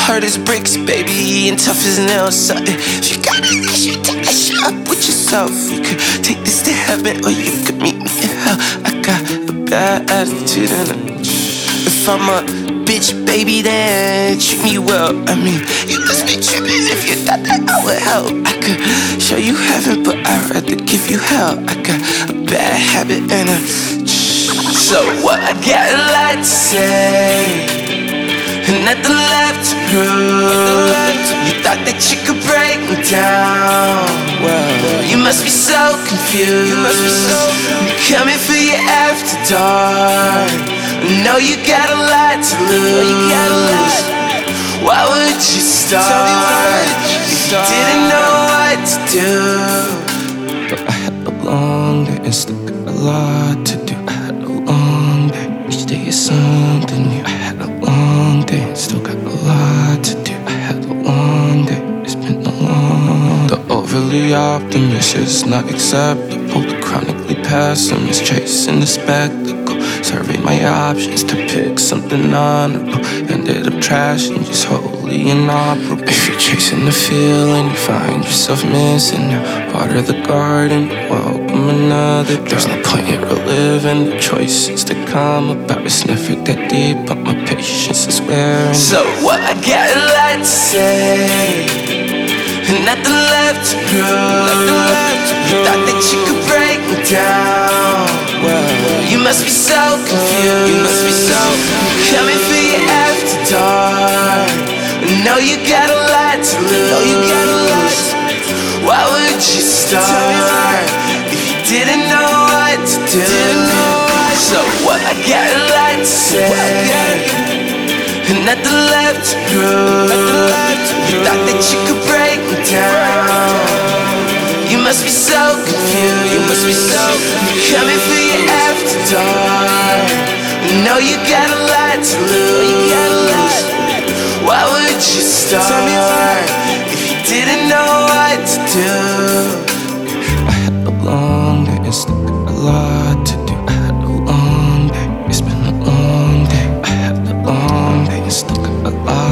hard as bricks, baby, and tough as nails. So if you got an issue, take a shot with yourself. You could take this to heaven, or you could meet me in hell. I got a bad attitude, and if I'm a bitch, baby, then treat me well. I mean, you must be tripping if you thought that I would help. I could show you heaven, but I'd rather give you hell. I got a bad habit and a so what? I got a lot to say, and nothing left to prove. You thought that you could break me down. Well, you must be so confused. I'm coming for you after dark. Know you got a lot to lose. Why would you start if you didn't know what to do? But I had a long day and still got a lot to do. I had a long day, each day is something new. I had a long day and still got a lot to do. I had a long day, it's been a long. The overly optimist is not acceptable. The chronically pessimist chasing the spectacle. Surveyed my options to pick something honorable. Ended up trashing just wholly inoperable. If you're chasing the feeling, you find yourself missing. Water the garden, welcome another. There's no point in reliving the choices to come about. It's never that deep, but my patience is wearing. So what? I got a lot to say, and nothing left to prove. You thought that you could break me down. Well, you must be so confused. Coming for you after dark. Know you got a lot to lose. Why would you start if you didn't know what to do? So what? I got a lot to say, and nothing left to prove. You thought that you could break me down. You must be so confused. Coming for you after dark. Know you got a lot to lose. Why would you start if you didn't know what to do? I had a long day and still got a lot to do. I had a long day, it's been a long day. I had a long day and still got a lot.